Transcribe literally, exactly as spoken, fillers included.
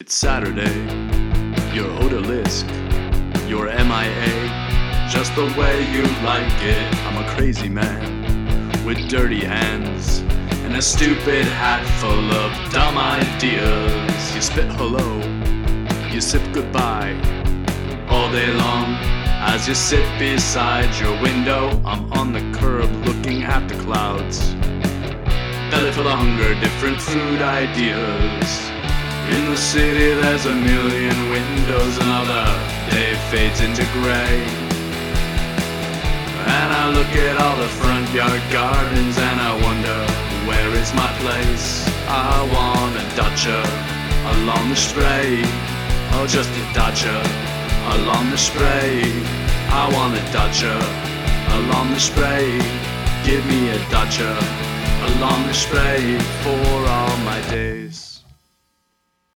It's Saturday, you're odalisque, you're M I A, just the way you like it. I'm a crazy man with dirty hands and a stupid hat full of dumb ideas. You spit hello, you sip goodbye, all day long. As you sit beside your window, I'm on the curb looking at the clouds. Belly full of hunger, different food ideas. In the city there's a million windows, another day fades into gray. And I look at all the front yard gardens and I wonder, where is my place? I want a dacha along the Spree. Oh, just a dacha along the Spree. I want a dacha along the Spree. Give me a dacha along the Spree for all my days.